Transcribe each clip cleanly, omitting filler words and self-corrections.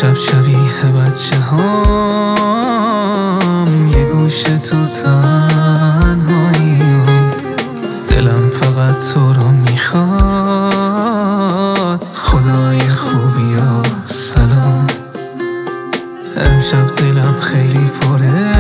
امشب شبیه بچه هام، یه گوشه تو تنهاییم، دلم فقط تو رو میخواد. خدای خوبی ها سلام، امشب دلم خیلی پره،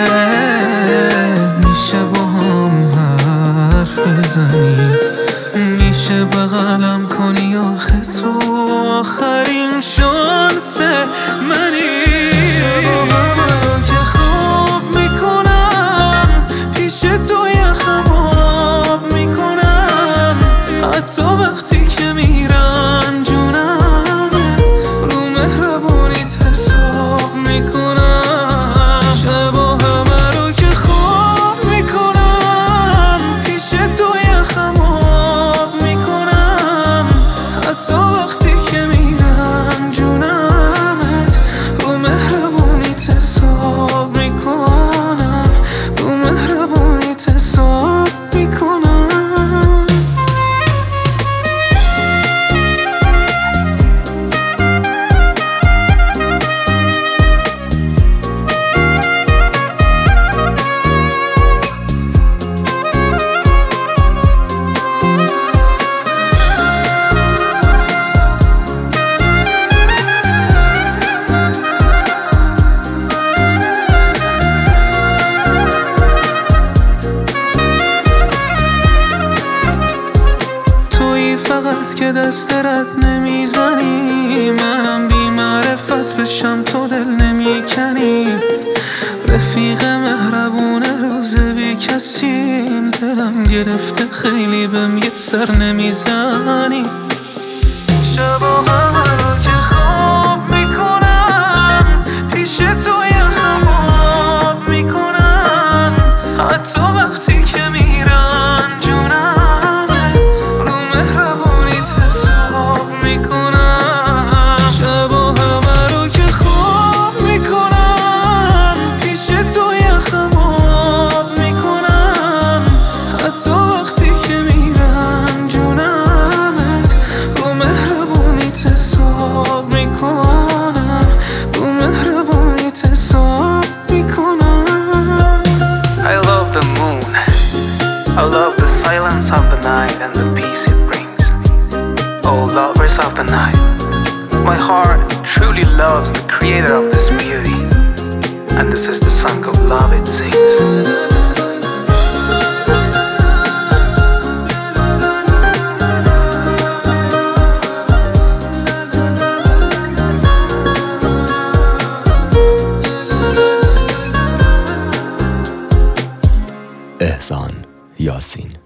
میشه با هم حرف بزنی، میشه بغلم کنی، آخه تو آخرین شانس منی. شبا که خواب میکنم پیش تو یخم آب میکنم، حتی وقتی که میرن جونمت رو مهربونیت حساب میکنم. شبا همه رو که خواب میکنم پیش تو یخم آب میکنم، حتی وقتی که میرن جونمت رو مهربونیت حساب میکنم، رو مهربونیت حساب میکنم. فقط که دست رد نمیزنی، منم بی معرفت بشم تو دل نمیکنی. رفیق مهربونه روز بی کسیم، دلم گرفته خیلی بهم یه سر نمیزنی. شبا همه رو که خواب میکنم پیش تو یخم آب میکنم، حتی وقتی که میرن جونم میکنم. شبا همه رو که خواب میکنم پیش تو یخم آب میکنم، حتی وقتی که میرن جونمت رو مهربونیت حساب میکنم، رو مهربونیت حساب میکنم. I love the moon, I love the silence of the night and the peace it brings. Oh, lovers of the night, my heart truly loves the creator of this beauty, and this is the song of love it sings. احسان یاسین.